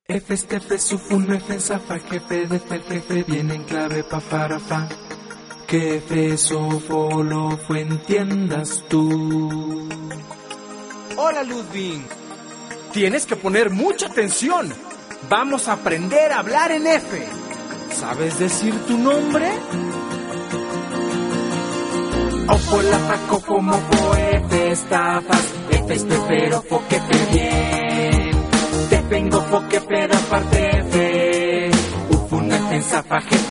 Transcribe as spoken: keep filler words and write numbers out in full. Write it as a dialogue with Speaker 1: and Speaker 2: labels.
Speaker 1: F, F, Sufun, F, Zafa, Jefe, de F, Jefe, viene en clave pa, para, fa. Que F, Sofo, lo fue, entiendas tú.
Speaker 2: Hola, Ludwig. Tienes que poner mucha atención. Vamos a aprender a hablar en F. ¿Sabes decir tu nombre?
Speaker 1: Ofo, la, fa, cofo, mofo, F, estafas, F, estefero, fo, que te bien. Te vengo, fo, que peda, parte F. Ufun, F, Zafa, Jefe,